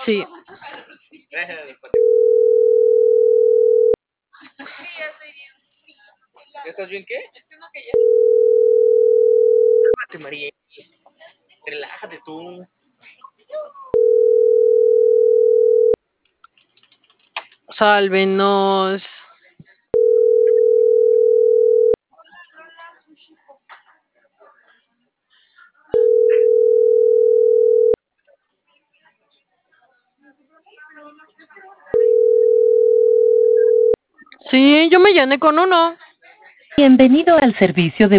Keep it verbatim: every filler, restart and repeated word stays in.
Sí. ¿Ya estás bien qué? Cálmate, María. Relájate tú. Sálvenos. Sí, yo me llené con uno. Bienvenido al servicio de